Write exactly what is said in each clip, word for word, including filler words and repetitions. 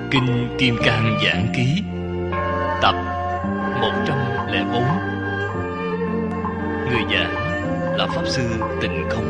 Kinh Kim Cang Giảng Ký tập một trăm lẻ bốn. Người giảng là Pháp Sư Tịnh Không.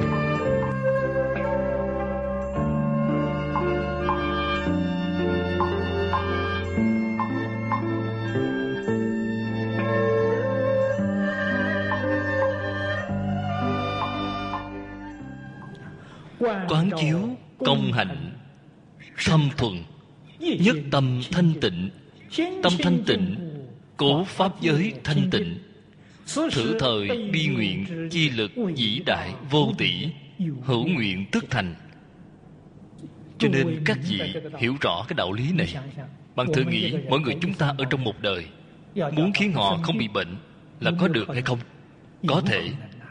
Quán chiếu công hạnh thâm thuần, nhất tâm thanh tịnh. Tâm thanh tịnh, cố pháp giới thanh tịnh. Thử thời bi nguyện, chi lực vĩ đại vô tỷ. Hữu nguyện tức thành. Cho nên các vị hiểu rõ cái đạo lý này. Bạn thử nghĩ, mỗi người chúng ta ở trong một đời muốn khiến họ không bị bệnh là có được hay không? Có thể.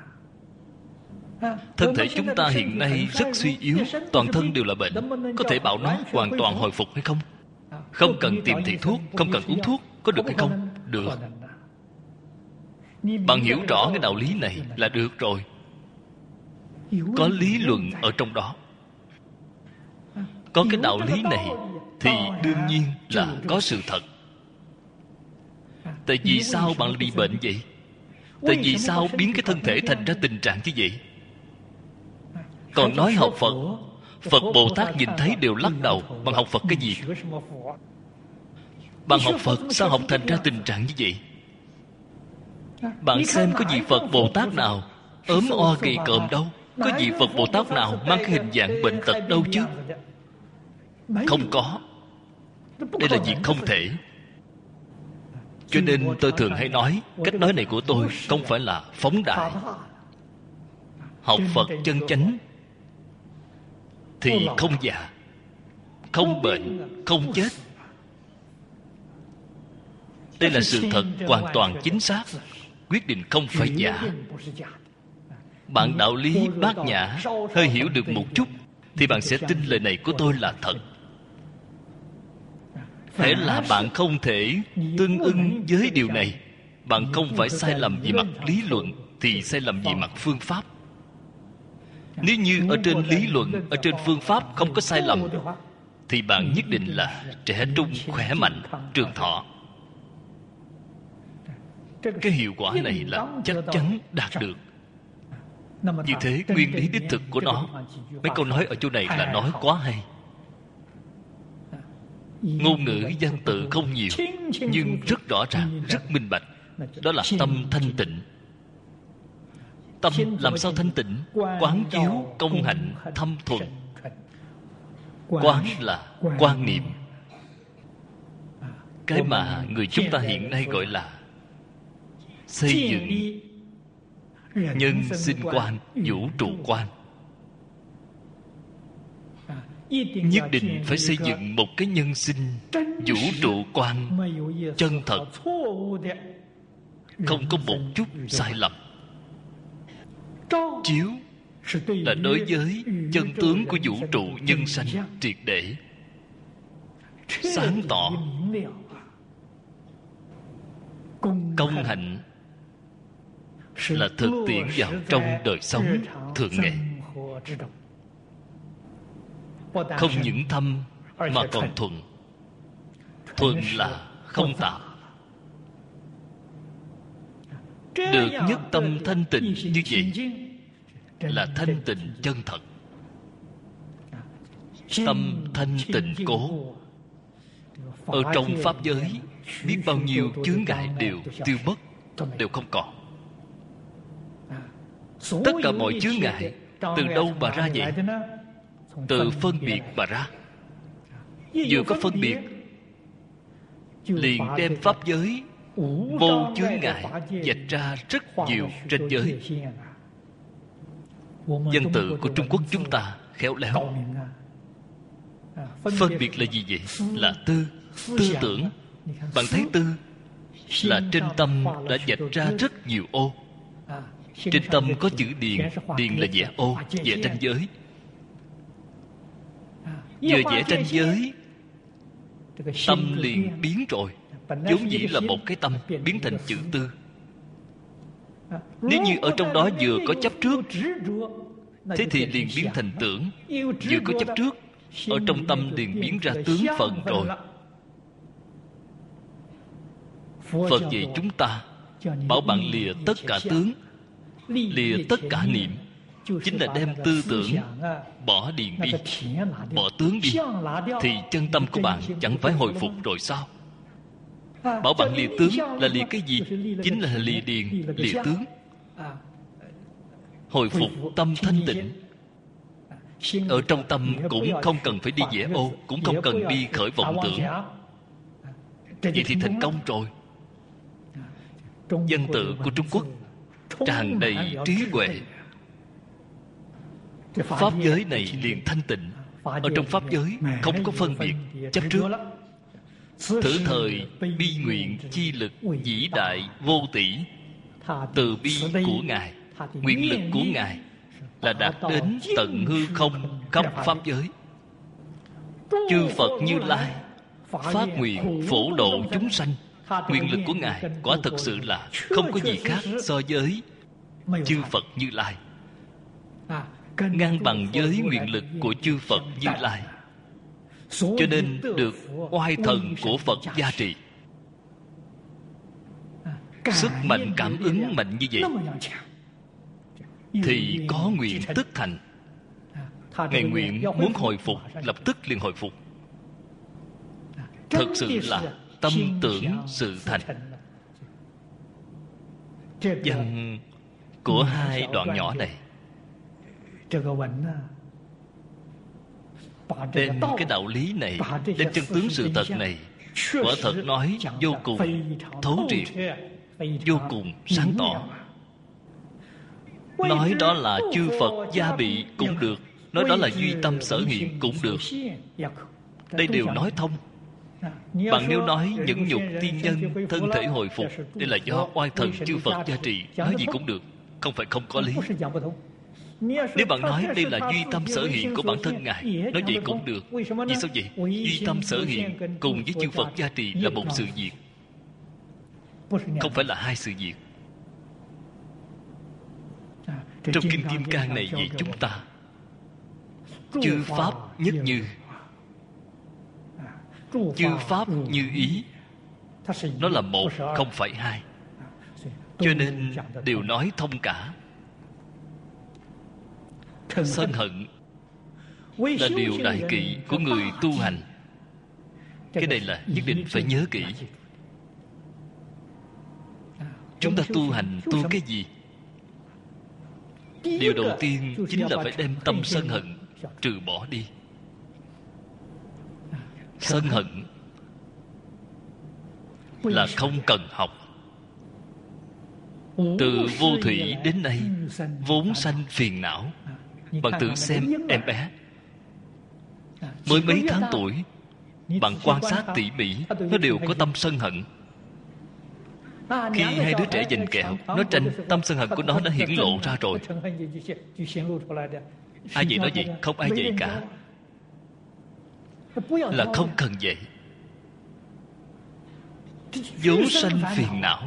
Thân thể chúng ta hiện nay rất suy yếu, toàn thân đều là bệnh. Có thể bảo nó hoàn toàn hồi phục hay không? Không cần tìm thầy thuốc, không cần uống thuốc, có được hay không? Được. Bạn hiểu rõ cái đạo lý này là được rồi. Có lý luận ở trong đó. Có cái đạo lý này thì đương nhiên là có sự thật. Tại vì sao bạn bị bệnh vậy? Tại vì sao biến cái thân thể thành ra tình trạng như vậy? Còn nói học Phật, Phật Bồ Tát nhìn thấy đều lắc đầu. Bạn học Phật cái gì? Bạn học Phật sao học thành ra tình trạng như vậy? Bạn xem có gì Phật Bồ Tát nào ốm oa gầy còm đâu? Có gì Phật Bồ Tát nào mang cái hình dạng bệnh tật đâu chứ? Không có. Đây là việc không thể. Cho nên tôi thường hay nói, cách nói này của tôi không phải là phóng đại. Học Phật chân chánh thì không già, không bệnh, không chết. Đây là sự thật hoàn toàn chính xác. Quyết định không phải giả. Bạn đạo lý bát nhã hơi hiểu được một chút thì bạn sẽ tin lời này của tôi là thật. Thế là bạn không thể tương ưng với điều này. Bạn không phải sai lầm về mặt lý luận thì sai lầm về mặt phương pháp. Nếu như ở trên lý luận, ở trên phương pháp không có sai lầm thì bạn nhất định là trẻ trung, khỏe mạnh, trường thọ. Cái hiệu quả này là chắc chắn đạt được. Như thế nguyên lý đích thực của nó, mấy câu nói ở chỗ này là nói quá hay. Ngôn ngữ văn tự không nhiều, nhưng rất rõ ràng, rất minh bạch. Đó là tâm thanh tịnh. Tâm làm sao thanh tịnh? Quán chiếu công hạnh thâm thuần. Quán là quan niệm. Cái mà người chúng ta hiện nay gọi là xây dựng nhân sinh quan, vũ trụ quan. Nhất định phải xây dựng một cái nhân sinh vũ trụ quan chân thật, không có một chút sai lầm. Chiếu là đối với chân tướng của vũ trụ nhân sanh triệt để sáng tỏ. Công hạnh là thực tiễn vào trong đời sống thường ngày. Không những thâm mà còn thuần. Thuần là không tạp. Được nhất tâm thanh tịnh như vậy là thanh tịnh chân thật. Tâm thanh tịnh cố. Ở trong pháp giới biết bao nhiêu chướng ngại đều tiêu mất, đều không còn. Tất cả mọi chướng ngại từ đâu mà ra vậy? Từ phân biệt mà ra. Vừa có phân biệt liền đem pháp giới vô chướng ngại vạch ra rất nhiều ranh giới. Văn tự của Trung Quốc chúng ta khéo léo. Phân biệt là gì vậy? Là tư. Tư tưởng. Bạn thấy tư là trên tâm đã vạch ra rất nhiều ô. Trên tâm có chữ điền. Điền là vẽ ô, vẽ ranh giới. Vừa vẽ ranh giới, tâm liền biến rồi. Vốn dĩ là một cái tâm biến thành chữ tư. Nếu như ở trong đó vừa có chấp trước, thế thì liền biến thành tưởng. Vừa có chấp trước, ở trong tâm liền biến ra tướng phận rồi. Phật dạy chúng ta, bảo bạn lìa tất cả tướng, lìa tất cả niệm, chính là đem tư tưởng bỏ điền đi, bỏ tướng đi, thì chân tâm của bạn chẳng phải hồi phục rồi sao? Bảo bạn lìa tướng là lìa cái gì? Chính là lìa điền, lìa tướng, hồi phục tâm thanh tịnh. Ở trong tâm cũng không cần phải đi vẽ ô, cũng không cần đi khởi vọng tưởng. Vậy thì thành công rồi. Văn tự của Trung Quốc tràn đầy trí huệ. Pháp giới này liền thanh tịnh. Ở trong pháp giới không có phân biệt chấp trước. Thử thời bi nguyện chi lực vĩ đại vô tỷ. Từ bi của Ngài, nguyện lực của Ngài là đạt đến tận hư không khắp pháp giới. Chư Phật Như Lai phát nguyện phổ độ chúng sanh. Nguyện lực của Ngài quả thực sự là không có gì khác so với chư Phật Như Lai, ngang bằng với nguyện lực của chư Phật Như Lai. Cho nên được oai thần của Phật gia trì. Sức mạnh cảm ứng mạnh như vậy thì có nguyện tức thành. Ngài nguyện muốn hồi phục, lập tức liền hồi phục. Thật sự là tâm tưởng sự thành. Văn của hai đoạn nhỏ này đem cái đạo lý này, đem chân tướng sự thật này, quả thật nói vô cùng thấu triệt, vô cùng sáng tỏ. Nói đó là chư Phật gia bị cũng được, nói đó là duy tâm sở hiện cũng được. Đây đều nói thông. Bạn nếu nói nhẫn nhục tiên nhân thân thể hồi phục, đây là do oai thần chư Phật gia trì, nói gì cũng được, không phải không có lý. Nếu bạn nói đây là duy tâm sở hiện của bản thân Ngài, nói vậy cũng được. Vì sao vậy? Duy tâm sở hiện cùng với chư Phật gia trì là một sự việc, không phải là hai sự việc. Trong Kinh Kim Cang này dạy chúng ta, chư Pháp nhất như, chư Pháp như ý. Nó là một, không phải hai. Cho nên đều nói thông cả. Sân hận là điều đại kỵ của người tu hành. Cái này là nhất định phải nhớ kỹ. Chúng ta tu hành tu cái gì? Điều đầu tiên chính là phải đem tâm sân hận trừ bỏ đi. Sân hận là không cần học. Từ vô thủy đến nay vốn sanh phiền não. Bạn tự xem em bé mới mấy tháng tuổi, bạn quan sát tỉ mỉ, nó đều có tâm sân hận. Khi hai đứa trẻ giành kẹo, nó tranh, tâm sân hận của nó đã hiển lộ ra rồi. Ai vậy nói vậy? Không ai vậy cả. Là không cần vậy. Vốn sanh phiền não.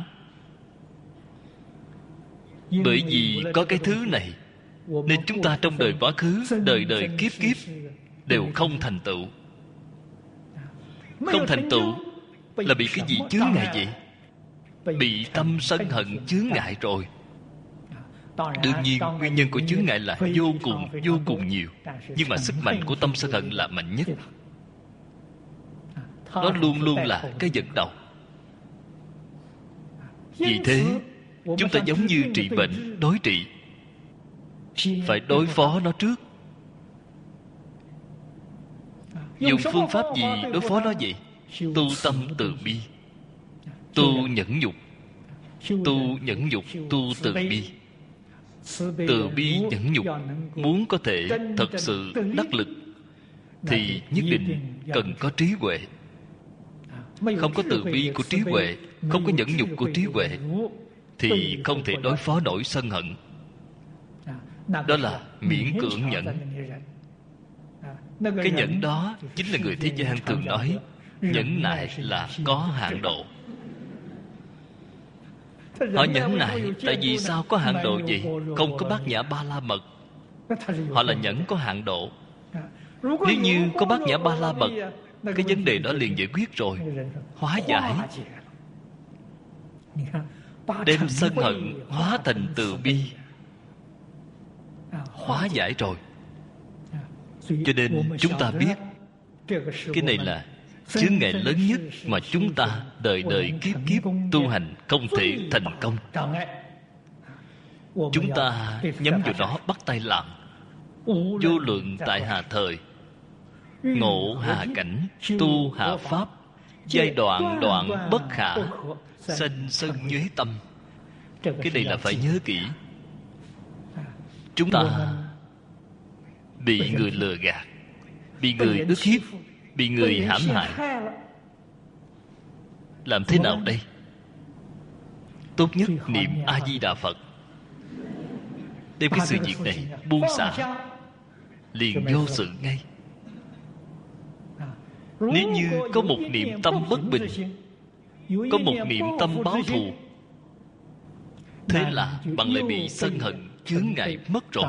Bởi vì có cái thứ này nên chúng ta trong đời quá khứ, đời đời kiếp kiếp đều không thành tựu. Không thành tựu là bị cái gì chướng ngại vậy? Bị tâm sân hận chướng ngại rồi. Đương nhiên nguyên nhân của chướng ngại là vô cùng vô cùng nhiều, nhưng mà sức mạnh của tâm sân hận là mạnh nhất. Nó luôn luôn là cái dẫn đầu. Vì thế chúng ta giống như trị bệnh, đối trị, phải đối phó nó trước. Dùng phương pháp gì đối phó nó vậy? Tu tâm từ bi, tu nhẫn nhục, tu nhẫn nhục, tu từ bi. Từ bi nhẫn nhục muốn có thể thật sự đắc lực thì nhất định cần có trí huệ. Không có từ bi của trí huệ, không có nhẫn nhục của trí huệ thì không thể đối phó nổi sân hận. Đó là miễn cưỡng nhẫn. Cái nhẫn đó chính là người thế gian thường nói nhẫn nại là có hạn độ. Họ nhẫn nại tại vì sao có hạn độ vậy? Không có bát nhã ba la mật, họ là nhẫn có hạn độ. Nếu như có bát nhã ba la mật, cái vấn đề đó liền giải quyết rồi, hóa giải. đem sân hận hóa thành từ bi, hóa giải rồi. Cho nên chúng ta biết cái này là chướng ngại lớn nhất mà chúng ta đời đời kiếp kiếp tu hành không thể thành công. Chúng ta nhắm vào đó bắt tay làm. Vô luận tại hạ thời, ngộ hạ cảnh, tu hạ pháp, giai đoạn đoạn bất khả, sanh sân nhuế tâm. Cái này là phải nhớ kỹ. Chúng ta bị người lừa gạt, bị người ức hiếp, bị người hãm hại. Làm thế nào đây? Tốt nhất niệm A-di-đà Phật, đem cái sự việc này buông xả, liền vô sự ngay. Nếu như có một niệm tâm bất bình, có một niệm tâm báo thù, thế là bạn lại bị sân hận chướng ngại mất rồi.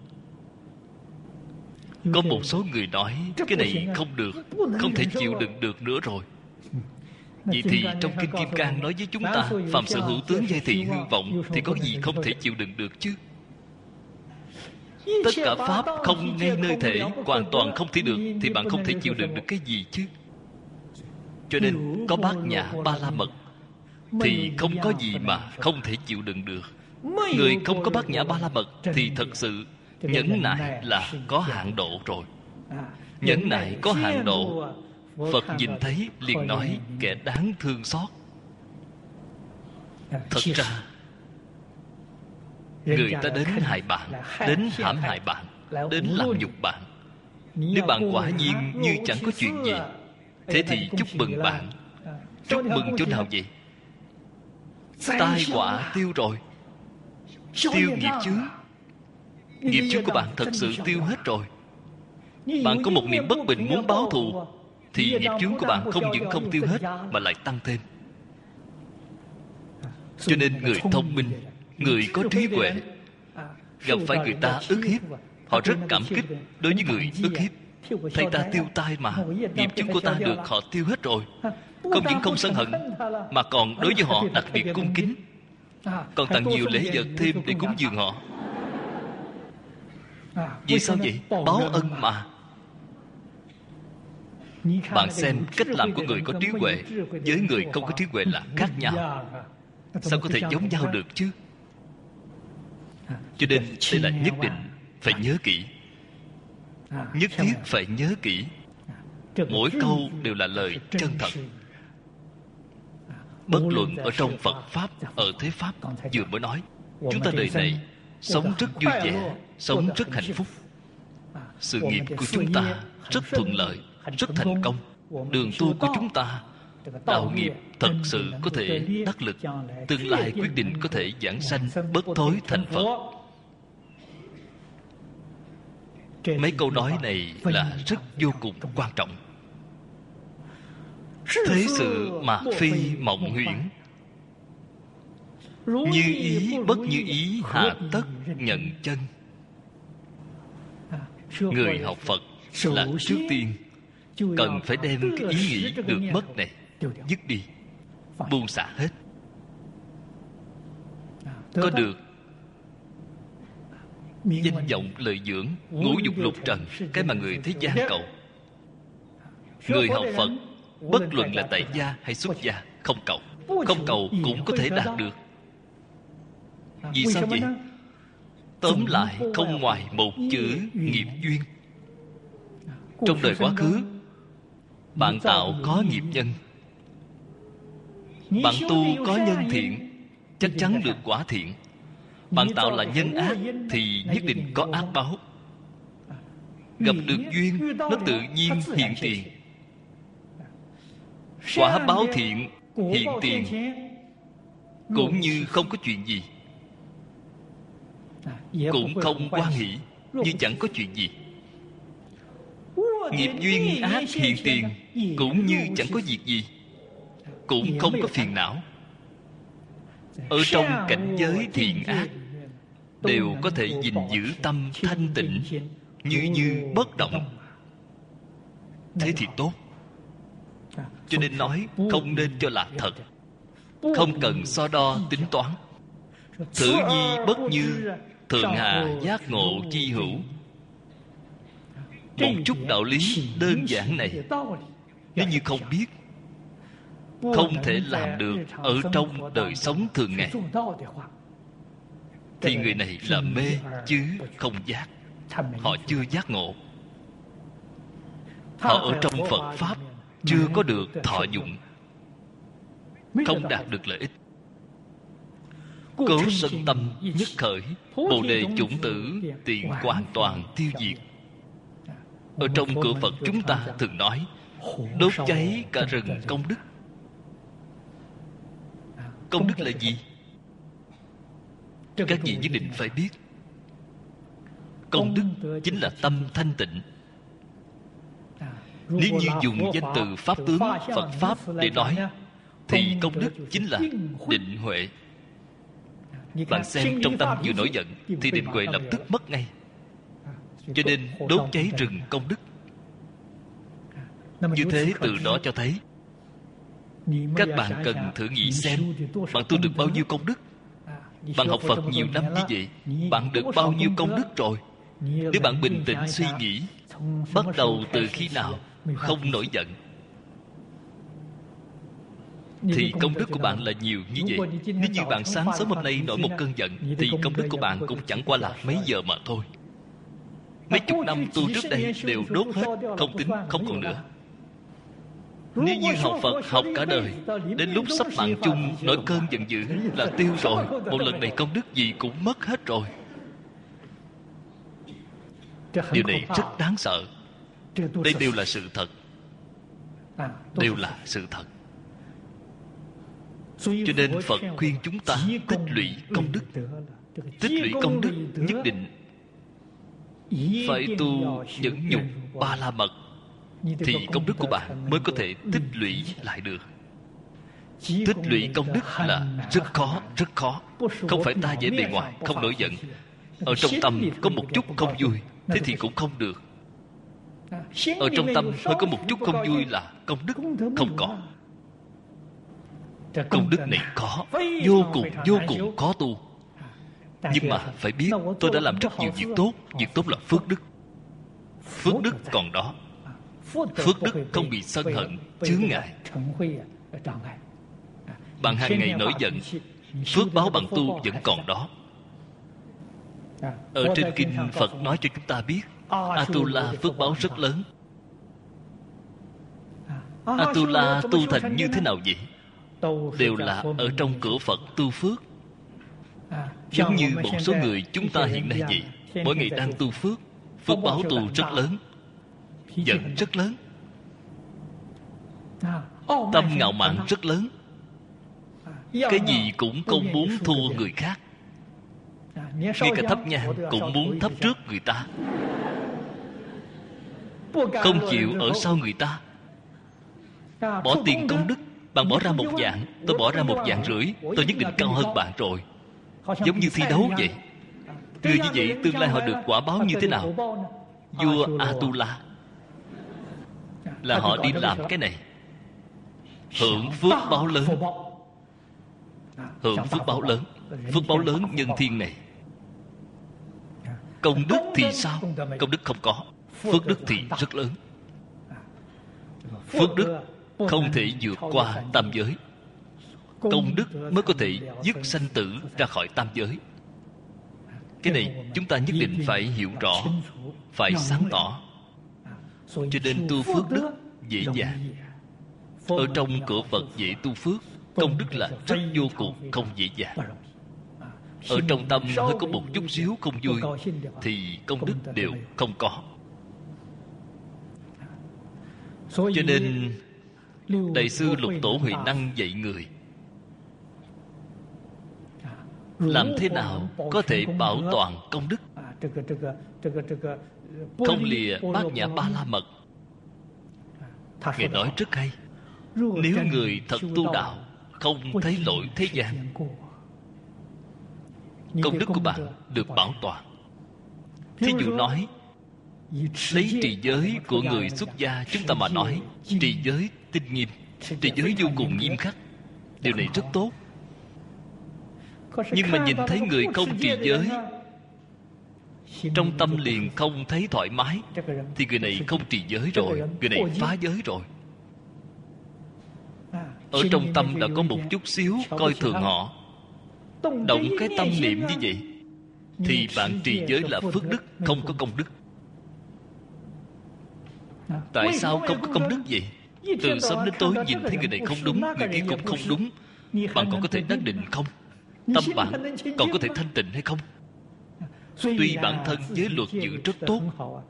Có một số người nói cái này không được, không thể chịu đựng được nữa rồi. Vậy thì trong Kinh Kim Cang nói với chúng ta, phàm sự hữu tướng giai thị hư vọng, thì có gì không thể chịu đựng được chứ? Tất cả pháp không ngay nơi thể, hoàn toàn không thể được, thì bạn không thể chịu đựng được cái gì chứ? Cho nên có bát nhã ba la mật thì không có gì mà không thể chịu đựng được. Người không có bát nhã ba la mật thì thật sự nhẫn nại là có hạn độ rồi. Nhẫn nại có hạn độ, Phật nhìn thấy liền nói kẻ đáng thương xót. Thật ra người ta đến hại bạn, đến hãm hại bạn, đến làm nhục bạn. Nếu bạn quả nhiên như chẳng có chuyện gì, thế thì chúc mừng bạn. Chúc mừng chỗ nào vậy? Tai họa tiêu rồi, tiêu nghiệp chướng. Nghiệp chướng của bạn thật sự tiêu hết rồi. Bạn có một niệm bất bình muốn báo thù, thì nghiệp chướng của bạn không những không tiêu hết mà lại tăng thêm. Cho nên người thông minh, người có trí huệ, gặp phải người ta ức hiếp, họ rất cảm kích đối với người ức hiếp. Thầy ta tiêu tai mà, nghiệp chướng của ta được họ tiêu hết rồi. Không những không sân hận, mà còn đối với họ đặc biệt cung kính, còn tặng nhiều lễ vật thêm để cúng dường họ. Vì sao vậy? Báo ân mà. Bạn xem cách làm của người có trí huệ với người không có trí huệ là khác nhau. Sao có thể giống nhau được chứ? Cho nên đây là nhất định phải nhớ kỹ, nhất thiết phải nhớ kỹ. Mỗi câu đều là lời chân thật. Bất luận ở trong Phật Pháp, ở thế Pháp, vừa mới nói, chúng ta đời này sống rất vui vẻ, sống rất hạnh phúc. Sự nghiệp của chúng ta rất thuận lợi, rất thành công. Đường tu của chúng ta, đạo nghiệp thật sự có thể đắc lực, tương lai quyết định có thể giảng sanh bất thối thành Phật. Mấy câu nói này là rất vô cùng quan trọng. Thế sự mà phi mộng huyễn, như ý bất như ý, hà tất nhận chân. Người học Phật là trước tiên cần phải đem cái ý nghĩ được mất này dứt đi, buông xả hết. Có được danh vọng lợi dưỡng, ngũ dục lục trần, cái mà người thế gian cầu. Người học Phật bất luận là tại gia hay xuất gia, không cầu. Không cầu cũng có thể đạt được. Vì sao vậy? Tóm lại không ngoài một chữ nghiệp duyên. Trong đời quá khứ, bạn tạo có nghiệp nhân, bạn tu có nhân thiện, chắc chắn được quả thiện. Bạn tạo là nhân ác thì nhất định có ác báo. Gặp được duyên, nó tự nhiên hiện tiền. Quả báo thiện hiện tiền, cũng như không có chuyện gì, cũng không hoan hỷ, như chẳng có chuyện gì. Nghiệp duyên ác hiện tiền, cũng như chẳng có việc gì, cũng không có phiền não. Ở trong cảnh giới thiện ác đều có thể gìn giữ tâm thanh tịnh, như như bất động. Thế thì tốt. Cho nên nói không nên cho là thật. không cần so đo tính toán. Thử nhi bất như, thượng hạ giác ngộ chi hữu. Một chút đạo lý đơn giản này, nếu như không biết, không thể làm được ở trong đời sống thường ngày, thì người này là mê chứ không giác. Họ chưa giác ngộ. Họ ở trong Phật Pháp chưa có được thọ dụng, không đạt được lợi ích. Cố sân tâm nhất khởi, bồ đề chủng tử tiện hoàn toàn tiêu diệt. Ở trong cửa Phật chúng ta thường nói đốt cháy cả rừng công đức. Công đức là gì? Các vị nhất định phải biết. Công đức chính là tâm thanh tịnh. Nếu như dùng danh từ Pháp tướng, Phật Pháp để nói, thì công đức chính là định huệ. Bạn xem, trong tâm vừa nổi giận thì định huệ lập tức mất ngay. Cho nên đốt cháy rừng công đức. Như thế từ đó cho thấy, các bạn cần thử nghĩ xem, bạn tu được bao nhiêu công đức. Bạn học Phật nhiều năm như vậy, bạn được bao nhiêu công đức rồi? Nếu bạn bình tĩnh suy nghĩ, bắt đầu từ khi nào không nổi giận, thì công đức của bạn là nhiều như vậy. Nếu như bạn sáng sớm hôm nay nổi một cơn giận, thì công đức của bạn cũng chẳng qua là mấy giờ mà thôi. Mấy chục năm tu trước đây đều đốt hết, không tính, không còn nữa. Nếu như học Phật học cả đời, đến lúc sắp mạng chung nổi cơn giận dữ là tiêu rồi. Một lần này công đức gì cũng mất hết rồi. Điều này rất đáng sợ. Đây đều là sự thật. Đều là sự thật. Cho nên Phật khuyên chúng ta tích lũy công đức. Tích lũy công đức nhất định phải tu nhẫn nhục ba la mật, thì công đức của bạn mới có thể tích lũy lại được. Tích lũy công đức là rất khó, rất khó. Không phải ta dễ bề ngoài, không nổi giận. Ở trong tâm có một chút không vui, thế thì cũng không được. Ở trong tâm hơi có một chút không vui là công đức không có. Công đức này có, vô cùng vô cùng khó tu. Nhưng mà phải biết, tôi đã làm rất nhiều việc tốt. Việc tốt là phước đức. Phước đức còn đó. Phước đức không bị sân hận, chướng ngại. Bạn hàng ngày nổi giận, phước báo bạn tu vẫn còn đó. Ở trên kinh Phật nói cho chúng ta biết, Atula phước báo rất lớn. Atula tu thành như thế nào vậy? Đều là ở trong cửa Phật tu phước. Giống như một số người chúng ta hiện nay vậy, mỗi ngày đang tu phước. Phước báo tu rất lớn, giận rất lớn, tâm ngạo mạn rất lớn. Cái gì cũng không muốn thua người khác. Ngay cả thắp nhang cũng muốn thắp trước người ta, không chịu ở sau người ta. Bỏ tiền công đức, bạn bỏ ra một vạn, tôi bỏ ra một vạn rưỡi, tôi nhất định cao hơn bạn rồi. Giống như thi đấu vậy. Người như vậy tương lai họ được quả báo như thế nào? Vua Atula là họ đi làm cái này, hưởng phước báo lớn. Hưởng phước báo lớn. Phước báo lớn nhân thiên này. Công đức thì sao? Công đức không có, phước đức thì rất lớn. Phước đức không thể vượt qua tam giới. Công đức mới có thể dứt sanh tử ra khỏi tam giới. Cái này chúng ta nhất định phải hiểu rõ, phải sáng tỏ. Cho nên tu phước đức dễ dàng. Ở trong cửa Phật dễ tu phước, công đức là rất vô cùng không dễ dàng. Ở trong tâm hơi có một chút xíu không vui, thì công đức đều không có. Cho nên Đại sư Lục Tổ Huệ Năng dạy người làm thế nào có thể bảo toàn công đức, không lìa bát nhã ba la mật. Ngài nói rất hay. Nếu người thật tu đạo, không thấy lỗi thế gian, công đức của bạn được bảo toàn. Thí dụ nói, lấy trì giới của người xuất gia chúng ta mà nói, trì giới tinh nghiêm, trì giới vô cùng nghiêm khắc. Điều này rất tốt. Nhưng mà nhìn thấy người không trì giới, trong tâm liền không thấy thoải mái, thì người này không trì giới rồi, người này phá giới rồi. Ở trong tâm đã có một chút xíu coi thường họ, động cái tâm niệm như vậy, thì bạn trì giới là phước đức, không có công đức. Tại sao không có công đức vậy? Từ sớm đến tối nhìn thấy người này không đúng, người kia cũng không đúng, bạn còn có thể đắc định không? Tâm bạn còn có thể thanh tịnh hay không? Tuy bản thân giới luật giữ rất tốt,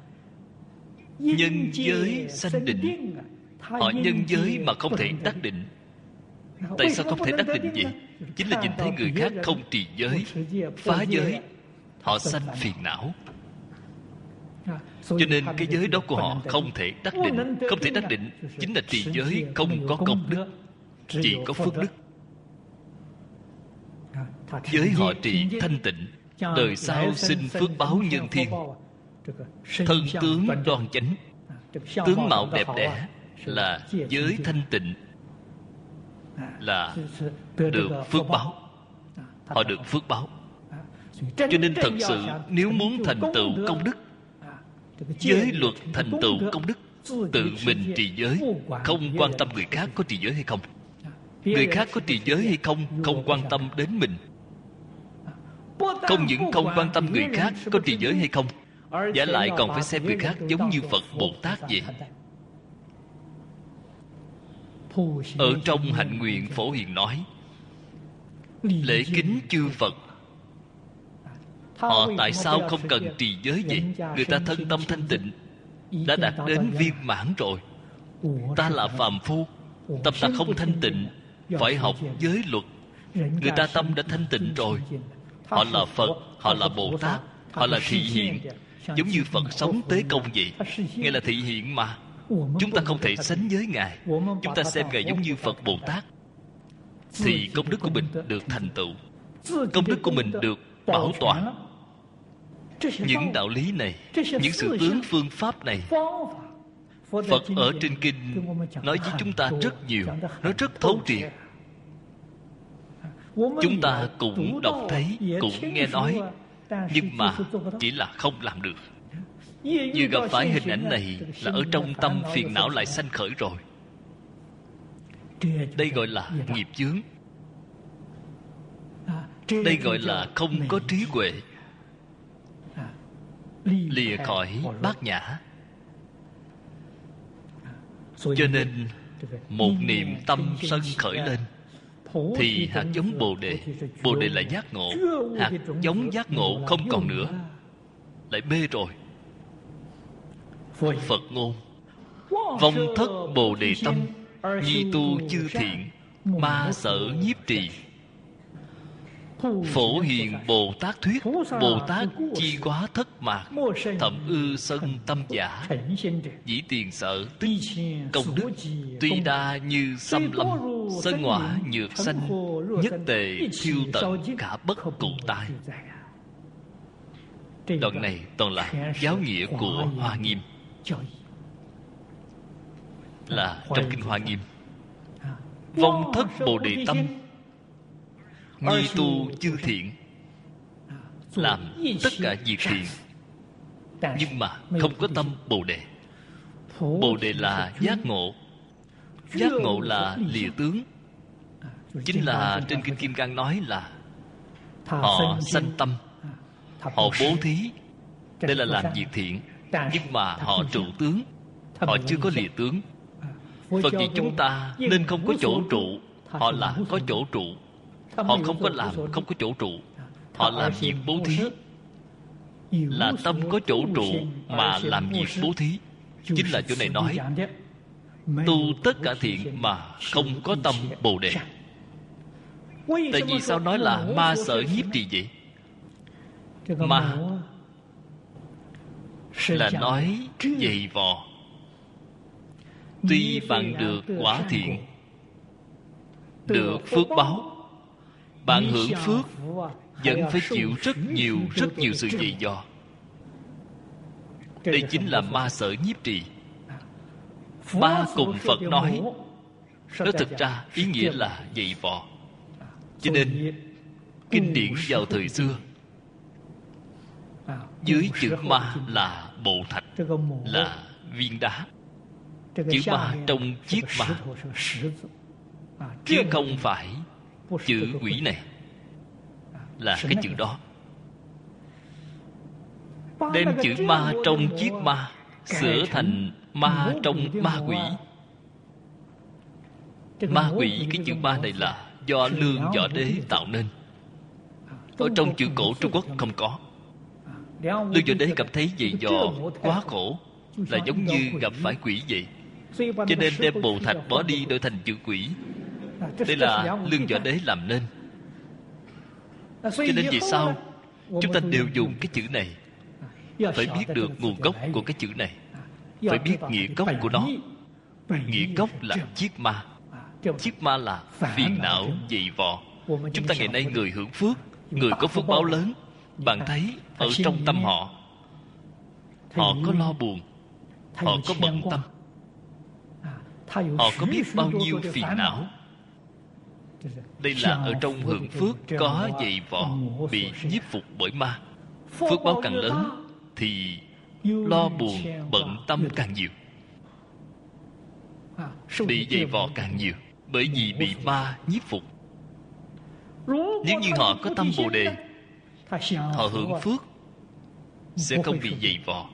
nhân giới sanh định, họ nhân giới mà không thể đắc định. Tại sao không thể đắc định vậy? Chính là nhìn thấy người khác không trì giới, phá giới, họ sanh phiền não. Cho nên cái giới đó của họ không thể đắc định. Không thể đắc định chính là trì giới không có công đức, chỉ có phước đức. Giới họ trì thanh tịnh, đời sau sinh phước báo nhân thiên, thân tướng đoan chánh, tướng mạo đẹp đẽ, là giới thanh tịnh, là được phước báo. Họ được phước báo. Cho nên thật sự nếu muốn thành tựu công đức, giới luật thành tựu công đức, tự mình trì giới, không quan tâm người khác có trì giới hay không. Người khác có trì giới hay không, không quan tâm đến mình. Không những không quan tâm người khác có trì giới hay không, giả lại còn phải xem người khác giống như Phật Bồ Tát vậy. Ở trong hạnh nguyện Phổ Hiền nói, lễ kính chư Phật. Họ tại sao không cần trì giới vậy? Người ta thân tâm thanh tịnh, đã đạt đến viên mãn rồi. Ta là phàm phu, tâm ta không thanh tịnh, phải học giới luật. Người ta tâm đã thanh tịnh rồi. Họ là Phật, họ là Bồ Tát, họ là thị hiện, giống như Phật sống tế công vậy. Ngài là thị hiện mà. Chúng ta không thể sánh với Ngài. Chúng ta xem Ngài giống như Phật Bồ Tát, thì công đức của mình được thành tựu, công đức của mình được bảo toàn. Những đạo lý này, những sự tướng phương pháp này, Phật ở trên kinh nói với chúng ta rất nhiều, nói rất thấu triệt. Chúng ta cũng đọc thấy, cũng nghe nói, nhưng mà chỉ là không làm được. Vừa gặp phải hình ảnh này là ở trong tâm phiền não lại sanh khởi rồi. Đây gọi là nghiệp chướng. Đây gọi là không có trí huệ, lìa khỏi bát nhã. Cho nên một niệm tâm sân khởi lên, thì hạt giống Bồ Đề, Bồ Đề là giác ngộ, hạt giống giác ngộ không còn nữa, lại bê rồi. Phật ngôn: vong thất Bồ Đề tâm, nhi tu chư thiện, ma sở nhiếp trì. Phổ Hiền Bồ Tát thuyết, Bồ Tát chi quá thất mạc, thậm ư sân tâm giả. Dĩ tiền sở tích công đức, tuy đa như xâm lâm, sân ngọa nhược sanh, nhất tề thiêu tận cả bất cụ tai. Đoạn này toàn là giáo nghĩa của Hoa Nghiêm, là trong kinh Hoa Nghiêm. Vong thất Bồ Đề tâm, nhi tu chư thiện, làm tất cả việc thiện, nhưng mà không có tâm Bồ Đề. Bồ Đề là giác ngộ, giác ngộ là lìa tướng. Chính là trên kinh Kim Cang nói là họ sanh tâm, họ bố thí, đây là làm việc thiện, nhưng mà họ trụ tướng, họ chưa có lìa tướng. Phật dạy chúng ta nên không có chỗ trụ, họ là có chỗ trụ. Họ không có làm, không có chỗ trụ, họ làm việc bố thí, là tâm có chỗ trụ mà làm việc bố thí. Chính là chỗ này nói tu tất cả thiện mà không có tâm Bồ Đề. Tại vì sao nói là ma sở nhiếp trì vậy? Ma là nói dày vò. Tuy bạn được quả thiện, được phước báo, bạn hưởng phước vẫn phải chịu rất nhiều, rất nhiều sự dày dò. Đây chính là ma sở nhiếp trì. Ba cùng Phật nói Nó thực ra ý nghĩa là dày vò. Cho nên kinh điển vào thời xưa, dưới chữ ma là bộ thạch, là viên đá. Chữ ma trong chiếc ma, chứ không phải chữ quỷ này. Là cái chữ đó. Đem chữ ma trong chiếc ma sửa thành ma trong ma quỷ. Ma quỷ, cái chữ ma này là do Lương Võ Đế tạo nên. Ở trong chữ cổ Trung Quốc không có. Lương Võ Đế cảm thấy vậy dò quá khổ, là giống như gặp phải quỷ vậy, cho nên đem bồ thạch bỏ đi đổi thành chữ quỷ. Đây là Lương Võ Đế làm nên. Cho nên vì sao chúng ta đều dùng cái chữ này? Phải biết được nguồn gốc của cái chữ này, phải biết nghĩa gốc của nó. Nghĩa gốc là chiếc ma. Chiếc ma là phiền não dày vò. Chúng ta ngày nay người hưởng phước, người có phước báo lớn, bạn thấy ở trong tâm họ, họ có lo buồn, họ có bận tâm, họ có biết bao nhiêu phiền não. Đây là ở trong hưởng phước có dày vò, bị nhiếp phục bởi ma. Phước báo càng lớn thì lo buồn bận tâm càng nhiều, bị dày vò càng nhiều, bởi vì bị ma nhiếp phục. Nếu như họ có tâm Bồ Đề, họ hưởng phước sẽ không bị dày vò.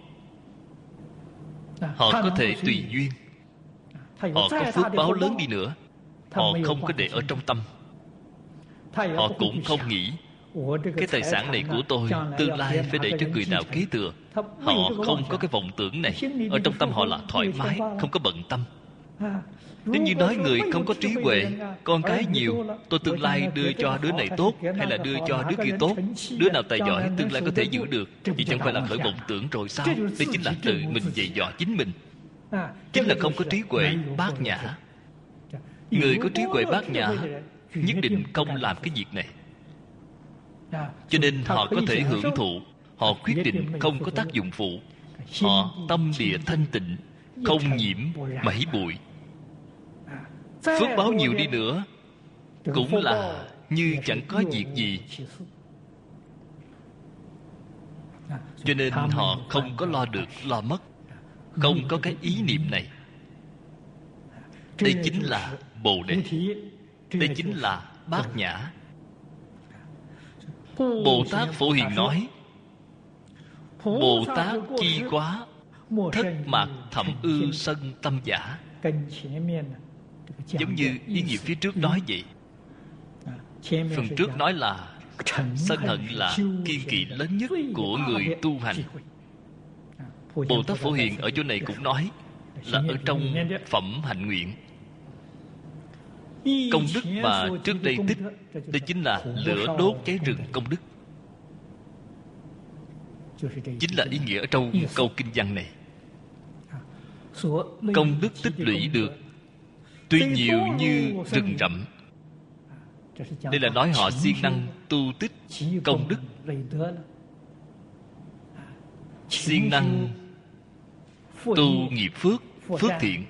Họ có thể tùy duyên. Họ có phước báo lớn đi nữa, họ không có để ở trong tâm. Họ cũng không nghĩ cái tài sản này của tôi tương lai phải để cho người nào kế thừa. Họ không có cái vọng tưởng này. Ở trong tâm họ là thoải mái, không có bận tâm. Nếu như nói người không có trí huệ, con cái nhiều, tôi tương lai đưa cho đứa này tốt, hay là đưa cho đứa kia tốt, đứa nào tài giỏi tương lai có thể giữ được, thì chẳng phải là khởi vọng tưởng rồi sao? Đây chính là tự mình dạy dò chính mình. Chính là không có trí huệ bát nhã. Người có trí huệ bát nhã nhất định không làm cái việc này. Cho nên họ có thể hưởng thụ. Họ quyết định không có tác dụng phụ. Họ tâm địa thanh tịnh, không nhiễm mảy bụi. Phước báo nhiều đi nữa cũng là như chẳng có việc gì. Cho nên họ không có lo được lo mất, không có cái ý niệm này. Đây chính là Bồ Đề. Đây chính là bát nhã. Bồ Tát Phổ Hiền nói: Bồ Tát chi quá, thất mạc thậm ư sân tâm giả. Giống như ý nghĩa phía trước nói vậy. Phần trước nói là sân hận là kiên kỵ lớn nhất của người tu hành. Bồ Tát Phổ Hiền ở chỗ này cũng nói là ở trong phẩm hạnh nguyện. Công đức mà trước đây tích, đây chính là lửa đốt cháy rừng công đức. Chính là ý nghĩa ở trong câu kinh văn này. Công đức tích lũy được tuy nhiều như rừng rậm. Đây là nói họ siêng năng tu tích công đức, siêng năng tu nghiệp phước, phước thiện.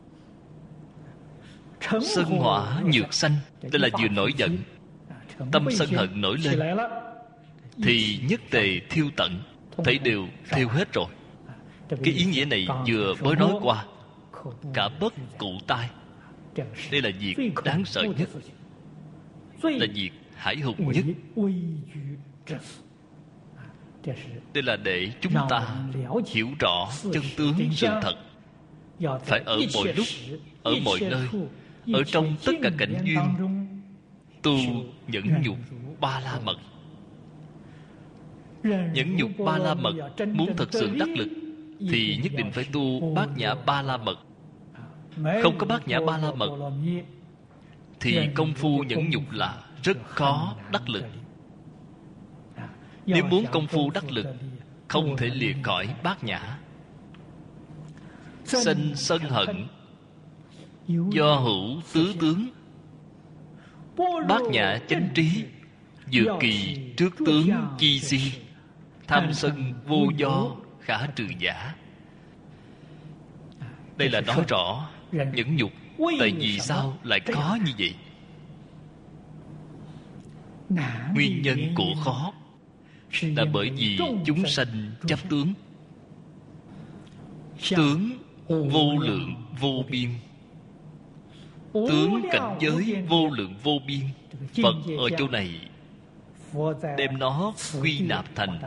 Sân hỏa nhược sanh, đây là vừa nổi giận, tâm sân hận nổi lên thì nhất tề thiêu tận, thấy đều thiêu hết rồi. Cái ý nghĩa này vừa mới nói qua, cả bất cụ tai. Đây là việc đáng sợ nhất, là việc hãi hùng nhất. Đây là để chúng ta hiểu rõ chân tướng sự thật. Phải ở mọi lúc, ở mọi nơi, ở trong tất cả cảnh duyên tu nhẫn nhục ba la mật. Nhẫn nhục ba la mật muốn thật sự đắc lực thì nhất định phải tu bát nhã ba la mật. Không có bát nhã ba la mật thì công phu nhẫn nhục là rất khó đắc lực. Nếu muốn công phu đắc lực, không thể lìa khỏi bát nhã. Sanh sân hận do hữu tứ tướng, bát nhã chánh trí, dược kỳ trước tướng chi si. Tham sân vô do khả trừ giả. Đây là nói rõ nhẫn nhục. Tại vì sao lại khó như vậy? Nguyên nhân của khó là bởi vì chúng sanh chấp tướng. Tướng vô lượng vô biên, tướng cảnh giới vô lượng vô biên. Phật ở chỗ này đem nó quy nạp thành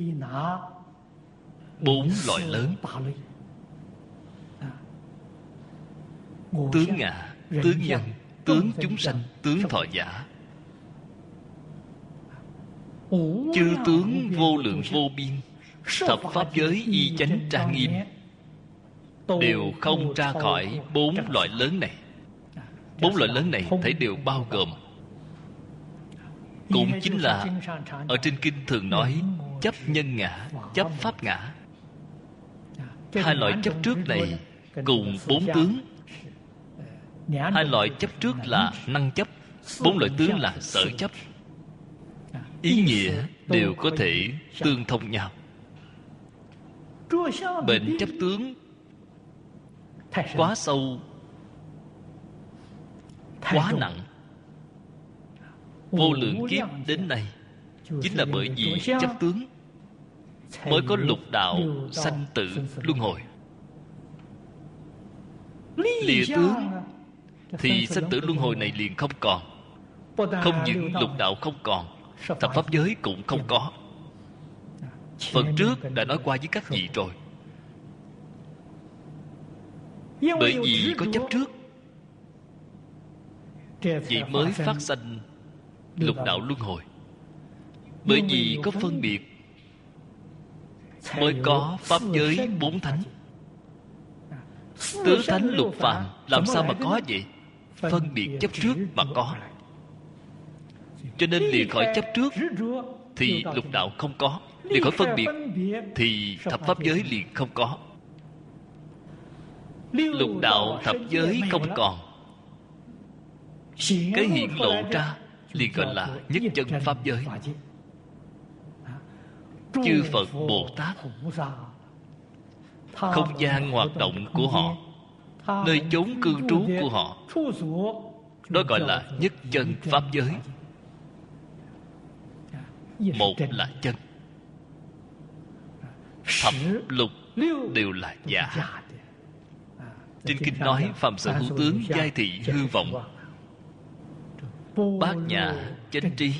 bốn loại lớn: tướng ngã, tướng nhân, tướng chúng sanh, tướng thọ giả. Chư tướng vô lượng vô biên, thập pháp giới y chánh trang nghiêm, đều không ra khỏi bốn loại lớn này. Bốn loại lớn này thấy đều bao gồm. Cũng chính là ở trên kinh thường nói chấp nhân ngã, chấp pháp ngã. Hai loại chấp trước này cùng bốn tướng. Hai loại chấp trước là năng chấp, bốn loại tướng là sở chấp. Ý nghĩa đều có thể tương thông nhau. Bệnh chấp tướng quá sâu, quá nặng, vô lượng kiếp đến nay, chính là bởi vì chấp tướng mới có lục đạo sanh tử luân hồi. Lìa tướng thì sanh tử luân hồi này liền không còn. Không những lục đạo không còn, thập pháp giới cũng không có. Phần trước đã nói qua với các vị rồi. Bởi vì có chấp trước, vậy mới phát sanh lục đạo luân hồi. Bởi vì có phân biệt, mới có pháp giới bốn thánh. Tứ thánh lục phàm làm sao mà có vậy? Phân biệt chấp trước mà có. Cho nên liền khỏi chấp trước thì lục đạo không có. Liền khỏi phân biệt thì thập pháp giới liền không có. Lục đạo thập giới không còn, cái hiện lộ ra liền gọi là nhất chân pháp giới. Chư Phật Bồ Tát, không gian hoạt động của họ, nơi chốn cư trú của họ, đó gọi là nhất chân pháp giới. Một là chân, thập lục đều là giả. Trên kinh nói phàm sở hữu tướng, giai thị hư vọng. Bát nhã chánh trí,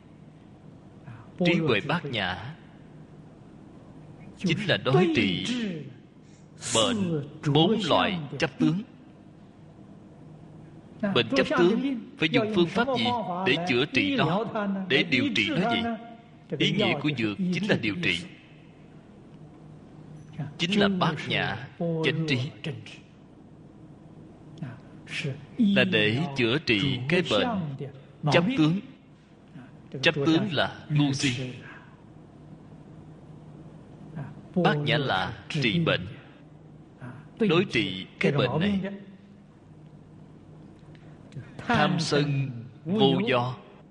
trí huệ bát nhã chính là đối trị bệnh bốn loại chấp tướng. Bệnh chấp tướng phải dùng phương pháp gì để chữa trị nó, để điều trị nó gì? Ý nghĩa của dược chính là điều trị, chính là bát nhã chánh trí, là để chữa trị cái bệnh chấp tướng. Chấp tướng là ngu si, bát nhã là trị bệnh, đối trị cái bệnh này. Tham sân vô do.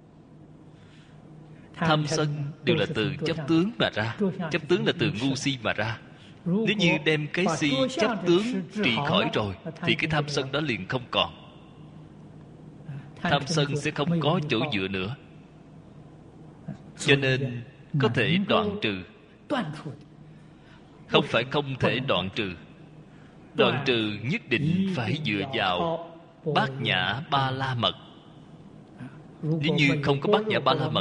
Tham sân đều là từ chấp tướng mà ra. Chấp tướng là từ ngu si mà ra. Nếu như đem cái si chấp tướng trị khỏi rồi thì cái tham sân đó liền không còn. Tham sân sẽ không có chỗ dựa nữa. Cho nên có thể đoạn trừ, không phải không thể đoạn trừ. Đoạn trừ nhất định phải dựa vào bát nhã ba la mật. Nếu như không có bát nhã ba la mật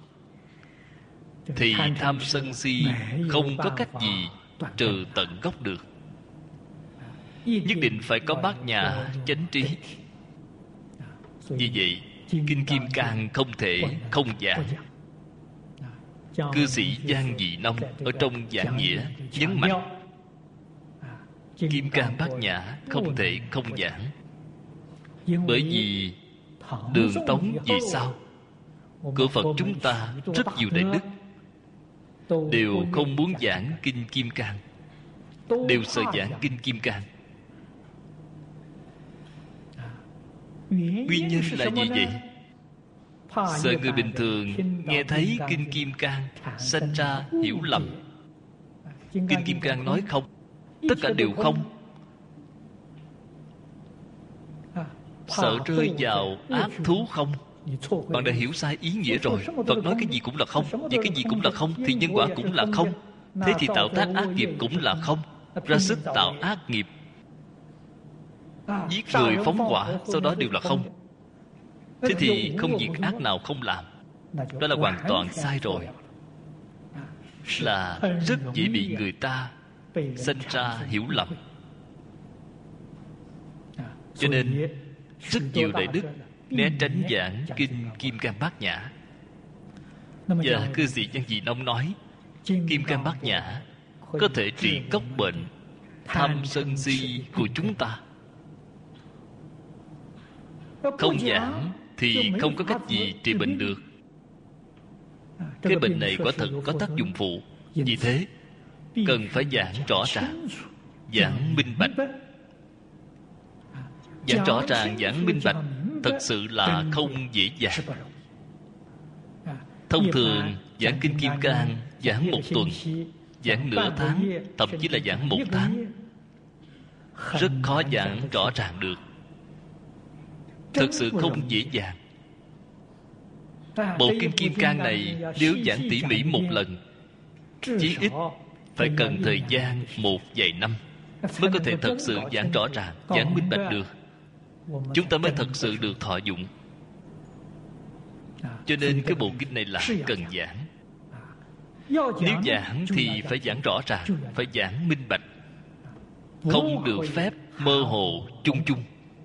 thì tham sân si không có cách gì trừ tận gốc được. Nhất định phải có bát nhã chánh trí. Vì vậy Kinh Kim Cang không thể không giảng. Cư sĩ Giang Dị Nông ở trong giảng nghĩa nhấn mạnh Kim Cang bát nhã không thể không giảng. Bởi vì Đường Tống vì sao cửa Phật chúng ta rất nhiều đại đức đều không muốn giảng Kinh Kim Cang, đều sợ giảng Kinh Kim Cang. Nguyên nhân là gì vậy? Sợ người bình thường nghe thấy Kinh Kim Cang sanh ra hiểu lầm. Kinh Kim Cang nói không, tất cả đều không. sợ rơi vào ác thú không? Bạn đã hiểu sai ý nghĩa rồi. Phật nói cái gì cũng là không, vì cái gì cũng là không thì nhân quả cũng là không. Thế thì tạo tác ác nghiệp cũng là không. Ra sức tạo ác nghiệp, giết người phóng hỏa, sau đó đều là không. Thế thì không việc ác nào không làm. Đó là hoàn toàn sai rồi. Là rất dễ bị người ta sinh ra hiểu lầm. Cho nên rất nhiều đại đức né tránh giảng kinh Kim Cang Bát Nhã. Và cư sĩ Văn Dị Nông nói Kim Cang Bát Nhã có thể trị gốc bệnh tham sân si của chúng ta. Không giảng thì không có cách gì trị bệnh được. Cái bệnh này quả thật có tác dụng phụ. Vì thế cần phải giảng rõ ràng, giảng minh bạch. Giảng rõ ràng, giảng minh bạch thật sự là không dễ dàng. Thông thường giảng kinh Kim Cang giảng một tuần, giảng nửa tháng, thậm chí là giảng một tháng, rất khó giảng rõ ràng được. Thật sự không dễ dàng. Bộ kinh Kim Cang này nếu giảng tỉ mỉ một lần, chí ít phải cần thời gian một vài năm mới có thể thật sự giảng rõ ràng, giảng minh bạch được. Chúng ta mới thật sự được thọ dụng. Cho nên cái bộ kinh này là cần giảng. Nếu giảng thì phải giảng rõ ràng, phải giảng minh bạch, không được phép mơ hồ chung chung.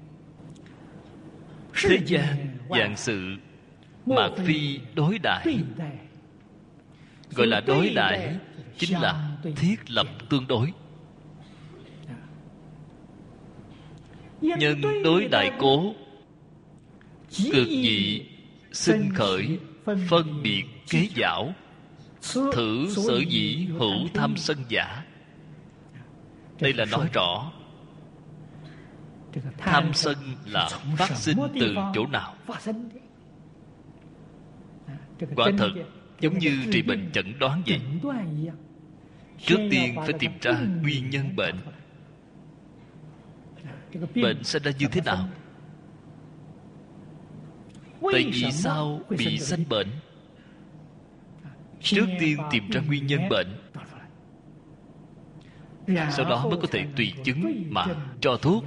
Thế gian vạn sự mạt phi đối đãi. Gọi là đối đãi chính là thiết lập tương đối. Nhân đối đại cố, cực dị sinh khởi, phân biệt kế giảo, thử sở dĩ hữu tham sân giả. Đây là nói rõ tham sân là phát sinh từ chỗ nào. Quả thật giống như trị bệnh chẩn đoán vậy. Trước tiên phải tìm ra nguyên nhân bệnh. Bệnh sinh ra như thế nào? Tại vì sao bị sanh bệnh? Trước tiên tìm ra nguyên nhân bệnh, sau đó mới có thể tùy chứng mà cho thuốc.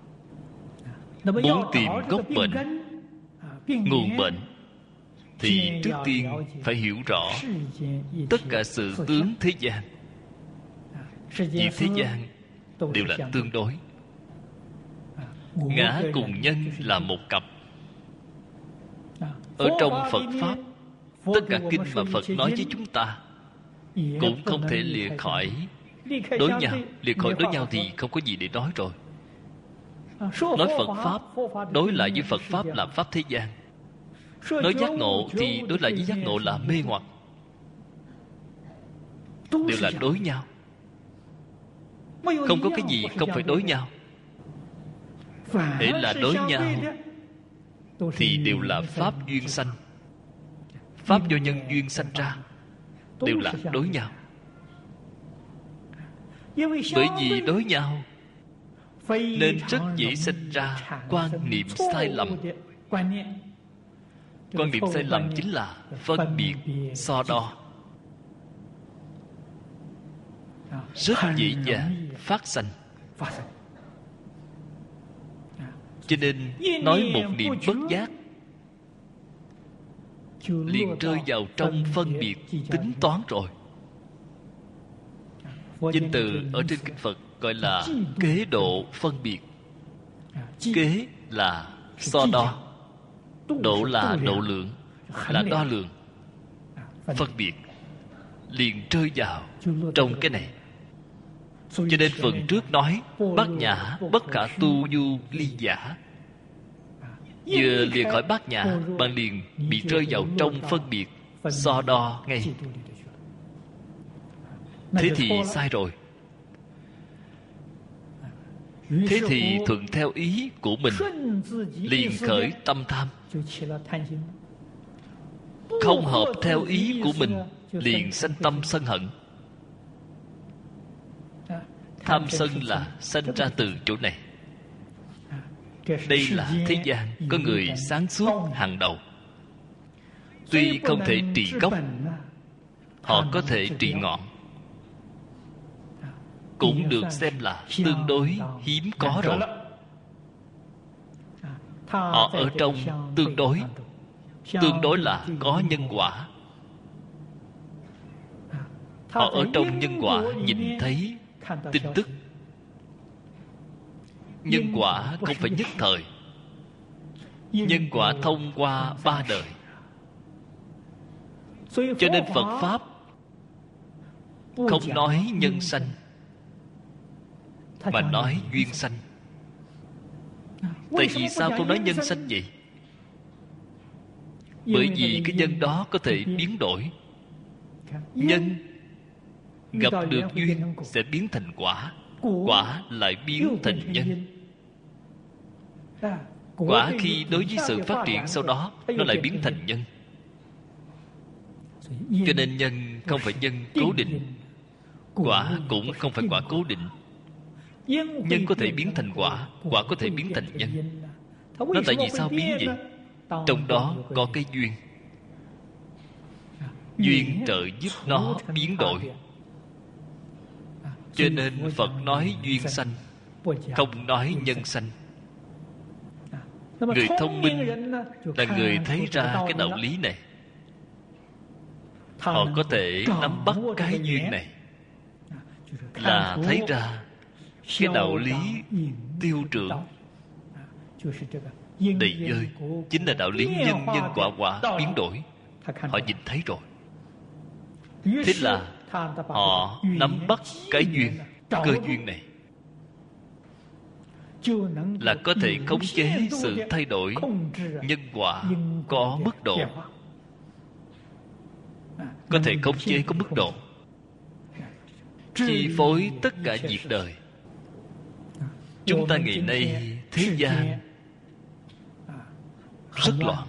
Muốn tìm gốc bệnh, nguồn bệnh, thì trước tiên phải hiểu rõ tất cả sự tướng thế gian. Vì thế gian đều là tương đối. Ngã cùng nhân là một cặp. Ở trong Phật Pháp, tất cả kinh mà Phật nói với chúng ta cũng không thể lìa khỏi đối nhau. Lìa khỏi đối nhau thì không có gì để nói rồi. Nói Phật Pháp đối lại với Phật Pháp là Pháp thế gian. Nói giác ngộ thì đối lại với giác ngộ là mê hoặc. Đều là đối nhau. Không có cái gì không phải đối nhau. Hễ là đối nhau thì đều là pháp duyên sanh. Pháp do nhân duyên sanh ra, đều là đối nhau. Bởi vì đối nhau nên rất dễ sinh ra quan niệm sai lầm. Quan niệm sai lầm chính là phân biệt so đo. Rất dễ dàng phát sanh. Cho nên nói một niệm bất giác liền rơi vào trong phân biệt tính toán rồi. Danh từ ở trên kinh Phật gọi là kế độ phân biệt. Kế là so đo, độ là độ lượng, là đo lường. Phân biệt liền rơi vào trong cái này. Cho nên phần trước nói bát nhã bất khả tu du ly giả. Vừa lìa khỏi bát nhã, bạn liền bị rơi vào trong phân biệt so đo ngay. Thế thì sai rồi. Thế thì thuận theo ý của mình, liền khởi tâm tham. Không hợp theo ý của mình, liền sanh tâm sân hận. Tham sân là sanh ra từ chỗ này. Đây là thế gian có người sáng suốt hàng đầu. Tuy không thể trị gốc, họ có thể trị ngọn, cũng được xem là tương đối hiếm có rồi. Họ ở trong tương đối Tương đối là có nhân quả. Họ ở trong nhân quả nhìn thấy tin tức. Nhân quả không phải nhất thời. Nhân quả thông qua ba đời. Cho nên Phật Pháp không nói nhân sanh, mà nói duyên sanh. Tại vì sao không nói nhân sanh vậy? Bởi vì cái nhân đó có thể biến đổi. Nhân gặp được duyên sẽ biến thành quả, quả lại biến thành nhân. Quả khi đối với sự phát triển sau đó, nó lại biến thành nhân. Cho nên nhân không phải nhân cố định, quả cũng không phải quả cố định. Nhân có thể biến thành quả, quả có thể biến thành nhân. Nó tại vì sao biến vậy? Trong đó có cái duyên. Duyên trợ giúp nó biến đổi. Cho nên Phật nói duyên sanh, không nói nhân sanh. Người thông minh là người thấy ra cái đạo lý này. Họ có thể nắm bắt cái duyên này, là thấy ra cái đạo lý tiêu trưởng đầy dơi, chính là đạo lý nhân nhân quả quả biến đổi. Họ nhìn thấy rồi. Thế là họ nắm bắt cái duyên, cơ duyên này, là có thể khống chế sự thay đổi nhân quả có mức độ. Có thể khống chế có mức độ, chi phối tất cả việc đời. Chúng ta ngày nay thế gian rất loạn,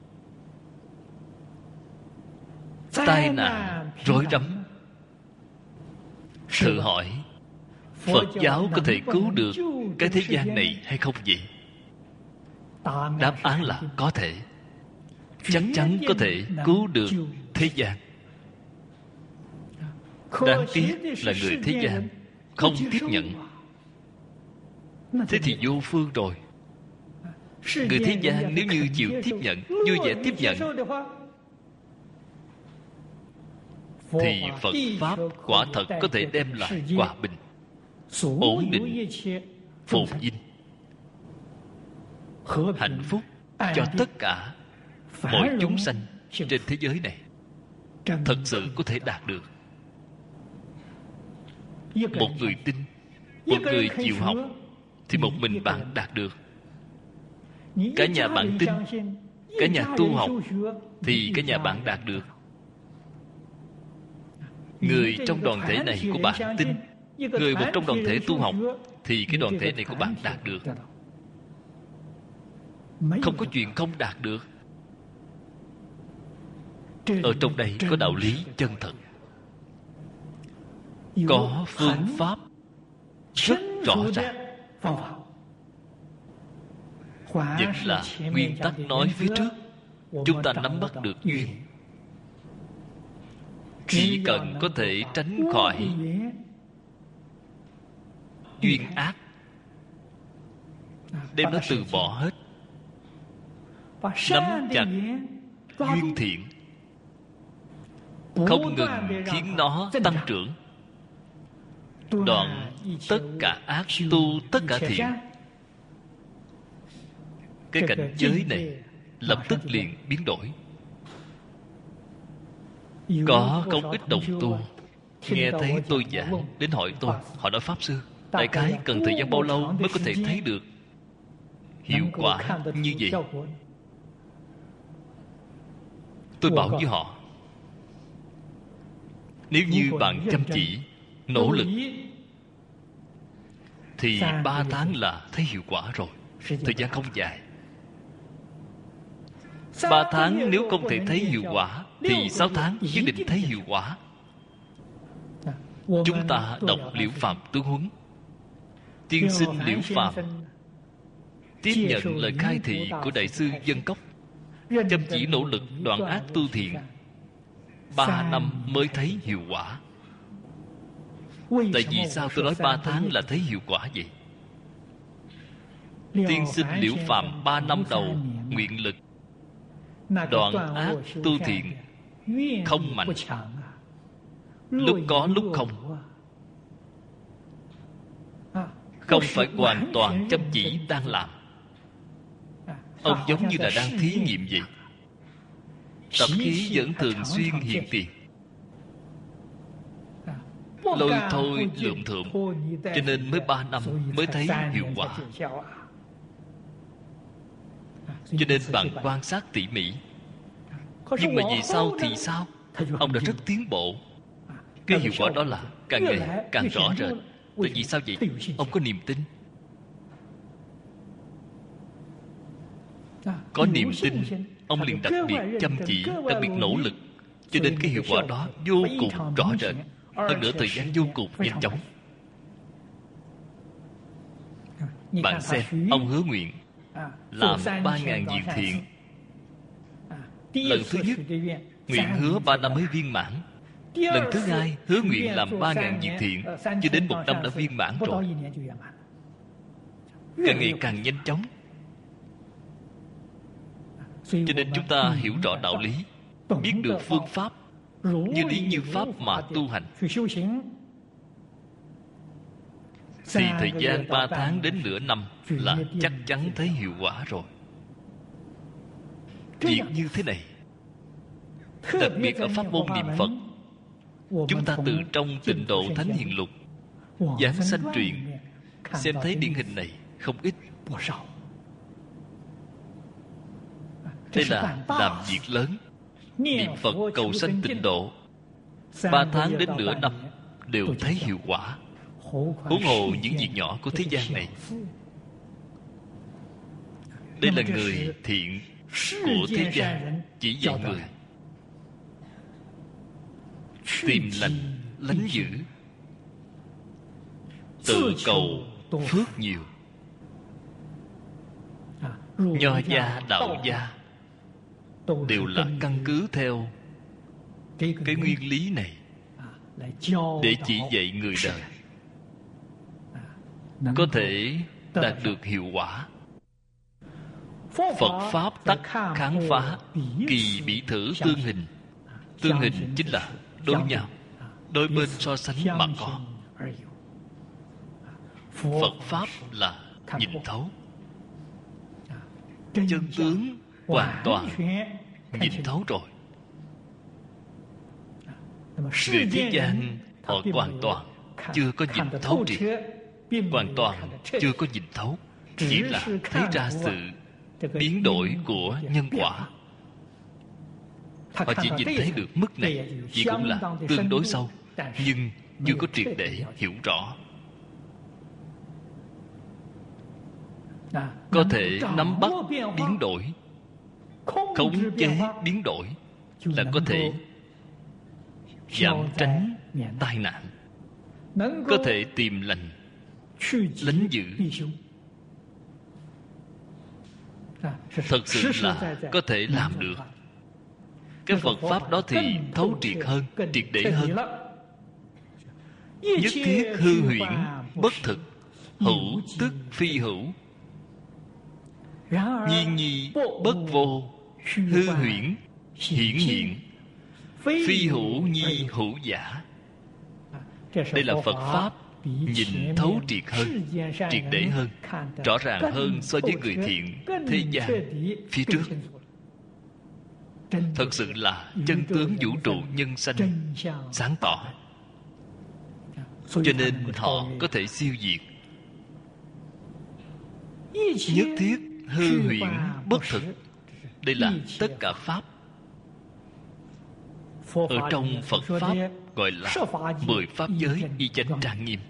tai nạn rối rắm. Thử hỏi Phật giáo có thể cứu được cái thế gian này hay không vậy? Đáp án là có thể. Chắc chắn có thể cứu được thế gian. Đáng tiếc là người thế gian không tiếp nhận. Thế thì vô phương rồi. Người thế gian nếu như chịu tiếp nhận, vui vẻ tiếp nhận, thì Phật Pháp quả thật có thể đem lại hòa bình, ổn định, phồn vinh, hạnh phúc cho tất cả mọi chúng sanh trên thế giới này. Thật sự có thể đạt được. Một người tin, một người chịu học, thì một mình bạn đạt được. Cả nhà bạn tin, cả nhà tu học, thì cả nhà bạn đạt được. Người trong đoàn thể này của bạn tin, người một trong đoàn thể tu học, thì cái đoàn thể này của bạn đạt được. Không có chuyện không đạt được. Ở trong đây có đạo lý chân thật, có phương pháp rất rõ ràng. Vẫn là nguyên tắc nói phía trước, chúng ta nắm bắt được duyên, chỉ cần có thể tránh khỏi duyên ác, đem nó từ bỏ hết, nắm chặt duyên thiện, không ngừng khiến nó tăng trưởng, đoạn tất cả ác, tu tất cả thiện. Cái cảnh giới này lập tức liền biến đổi. Có không ít đồng tu nghe thấy tôi giảng đến hỏi tôi, họ nói Pháp Sư, đại khái cần thời gian bao lâu mới có thể thấy được hiệu quả như vậy? Tôi bảo với họ, nếu như bạn chăm chỉ nỗ lực thì ba tháng là thấy hiệu quả rồi. Thời gian không dài. Ba tháng nếu không thể thấy hiệu quả thì sáu tháng nhất định thấy hiệu quả. Chúng ta đọc Liễu Phàm Tướng Huấn. Tiên sinh Liễu Phàm tiếp nhận lời khai thị của Đại sư Dân Cốc, chăm chỉ nỗ lực đoạn ác tu thiện, ba năm mới thấy hiệu quả. Tại vì sao tôi nói ba tháng là thấy hiệu quả vậy? Tiên sinh Liễu Phàm ba năm đầu nguyện lực đoạn ác tu thiện không mạnh, lúc có lúc không, không phải hoàn toàn chăm chỉ đang làm. Ông giống như là đang thí nghiệm vậy. Tập khí vẫn thường xuyên hiện tiền, lôi thôi lượm thượm, cho nên mới ba năm mới thấy hiệu quả. Cho nên bạn quan sát tỉ mỉ. Nhưng mà vì sao thì sao? Ông đã rất tiến bộ. Cái hiệu quả đó là càng ngày càng rõ rệt. Tại vì sao vậy? Ông có niềm tin. Có niềm tin, ông liền đặc biệt chăm chỉ, đặc biệt nỗ lực. Cho nên cái hiệu quả đó vô cùng rõ rệt. Hơn nữa thời gian vô cùng nhanh chóng. Bạn xem, ông hứa nguyện làm ba ngàn việc thiện. Lần thứ nhất nguyện hứa ba năm mới viên mãn. Lần thứ hai hứa nguyện làm ba ngàn việc thiện, cho đến một năm đã viên mãn rồi. Càng ngày càng nhanh chóng. Cho nên chúng ta hiểu rõ đạo lý, biết được phương pháp, như lý như pháp mà tu hành, thì thời gian ba tháng đến nửa năm là chắc chắn thấy hiệu quả rồi. Việc như thế này, đặc biệt ở pháp môn niệm Phật, chúng ta từ trong Tịnh Độ Thánh Hiền Lục, Giảng Sanh Truyện xem thấy điển hình này không ít. Đây là làm việc lớn. Niệm Phật cầu sanh tịnh độ, ba tháng đến nửa năm đều thấy hiệu quả. Huống hồ những việc nhỏ của thế gian này. Đây là người thiện của thế gian chỉ dạy người tìm lành, lánh dữ, tự cầu phước nhiều. Nho gia, đạo gia đều là căn cứ theo cái nguyên lý này để chỉ dạy người đời có thể đạt được hiệu quả. Phật Pháp tắc kháng phá, kỳ bị thử tương hình. Tương hình chính là đối nhau, đôi bên so sánh mà có. Phật Pháp là nhìn thấu, chân tướng hoàn toàn nhìn thấu rồi. Người thế gian họ hoàn toàn chưa có nhìn thấu triệt, hoàn toàn chưa có nhìn thấu, chỉ là thấy ra sự biến đổi của nhân quả. Họ chỉ nhìn thấy được mức này, chỉ cũng là tương đối sâu, nhưng chưa có triệt để hiểu rõ. Có thể nắm bắt biến đổi, khống chế biến đổi, là có thể giảm tránh tai nạn, có thể tìm lành, lánh dữ. Thật sự là có thể làm được. Cái Phật Pháp đó thì thấu triệt hơn, triệt để hơn. Nhất thiết hư huyễn bất thực, hữu tức phi hữu. Nhiên nhi bất vô, hư huyễn hiển hiện, phi hữu nhi hữu giả. Đây là Phật Pháp nhìn thấu triệt hơn, triệt để hơn, rõ ràng hơn so với người thiện thế gian phía trước. Thật sự là chân tướng vũ trụ nhân sanh sáng tỏ, cho nên họ có thể siêu diệt. Nhất thiết hư huyễn bất thực, đây là tất cả Pháp. Ở trong Phật Pháp gọi là mười Pháp giới y chánh trang nghiêm.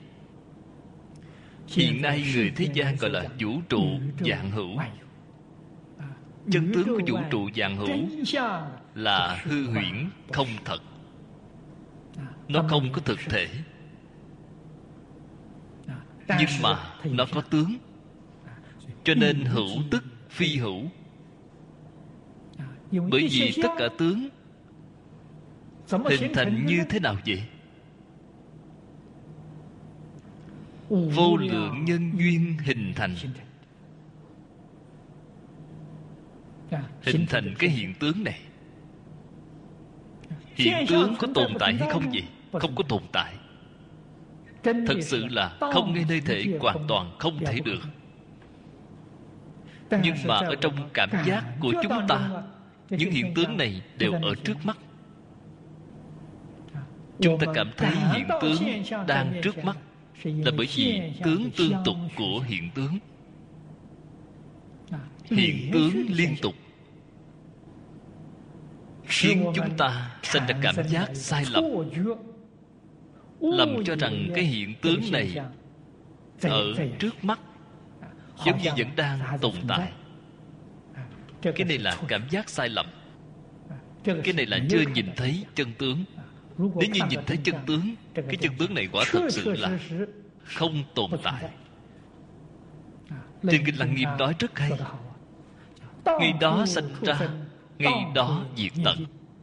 Hiện nay người thế gian gọi là vũ trụ vạn hữu. Chân tướng của vũ trụ vạn hữu là hư huyễn không thật, nó không có thực thể, nhưng mà nó có tướng. Cho nên hữu tức phi hữu. Bởi vì tất cả tướng hình thành như thế nào vậy? Vô lượng nhân duyên hình thành. Hình thành cái hiện tướng này. Hiện tướng có tồn tại hay không vậy? Không có tồn tại. Thật sự là không ngay nơi thể, hoàn toàn không thể được. Nhưng mà ở trong cảm giác của chúng ta, những hiện tướng này đều ở trước mắt. Chúng ta cảm thấy hiện tướng đang trước mắt là bởi vì tướng tương tục của hiện tướng. Hiện tướng liên tục khiến chúng ta sinh ra cảm giác sai lầm, lầm cho rằng cái hiện tướng này ở trước mắt, giống như vẫn đang tồn tại. Cái này là cảm giác sai lầm. Cái này là chưa nhìn thấy chân tướng. Nếu như nhìn thấy chân tướng, cái chân tướng này quả thật sự là không tồn tại. Trên Kinh Lăng Nghiêm nói rất hay: ngày đó sanh ra, ngày đó diệt tận.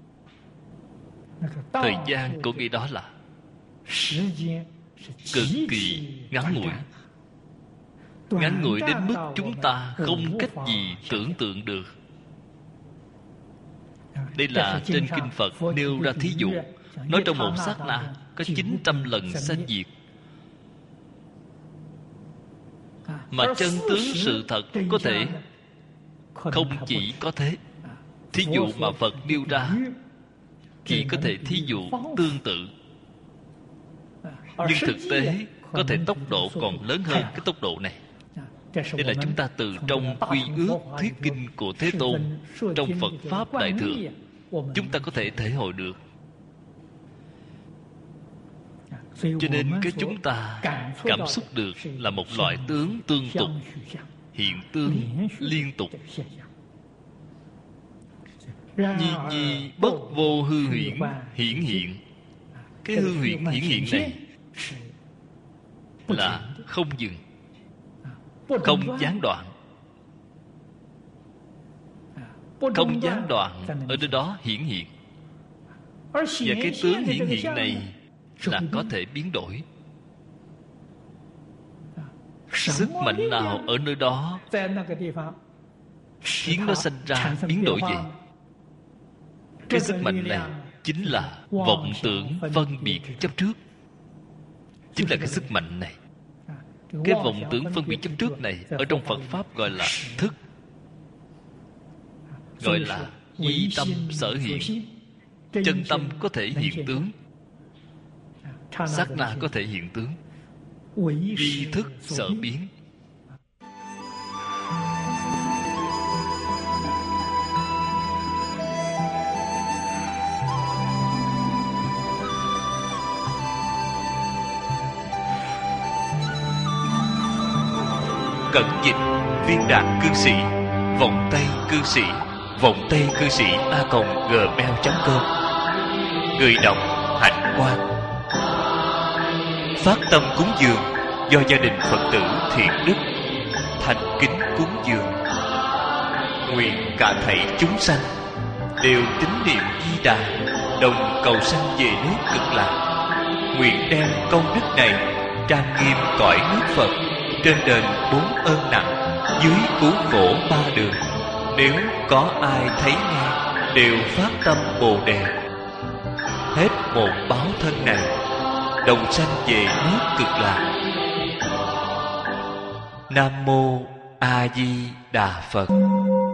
Thời gian của ngày đó là cực kỳ ngắn ngủi, ngắn ngủi đến mức chúng ta không cách gì tưởng tượng được. Đây là trên Kinh Phật nêu ra thí dụ, nói trong một sát na có chín trăm lần sanh diệt. Mà chân tướng sự thật có thể không chỉ có thế. Thí dụ mà Phật nêu ra chỉ có thể thí dụ tương tự, nhưng thực tế có thể tốc độ còn lớn hơn cái tốc độ này. Đây là chúng ta từ trong quy ước thuyết kinh của Thế Tôn, trong Phật Pháp Đại Thừa, chúng ta có thể thể hội được. Cho nên cái chúng ta cảm xúc được là một loại tướng tương tục, hiện tướng liên tục. Nhi nhi bất vô hư huyễn hiển hiện. Cái hư huyễn hiển hiện này là không dừng, không gián đoạn. Không gián đoạn ở nơi đó hiển hiện. Và cái tướng hiển hiện này là có thể biến đổi. Sức mạnh nào ở nơi đó khiến nó sinh ra biến đổi vậy? Cái sức mạnh này chính là vọng tưởng phân biệt chấp trước. Chính là cái sức mạnh này. Cái vọng tưởng phân biệt chấp trước này ở trong Phật Pháp gọi là thức, gọi là ý tâm sở hiện. Chân tâm có thể hiện tướng, sát na có thể hiện tướng, ý thức sở biến. Cẩn dịch viên đạt cư sĩ, vọng tây cư sĩ, vọng tây cư sĩ a còng gmail chấm com. Người đọc Hạnh Quang. Phát tâm cúng dường do gia đình Phật tử Thiện Đức thành kính cúng dường. Nguyện cả thảy chúng sanh đều tín niệm Di Đà, đồng cầu sanh về nước Cực Lạc. Nguyện đem công đức này trang nghiêm cõi nước Phật, trên đền bốn ơn nặng, dưới cứu khổ ba đường. Nếu có ai thấy nghe đều phát tâm Bồ Đề, hết một báo thân này đồng sanh về nước Cực Lạc. Nam mô A Di Đà Phật.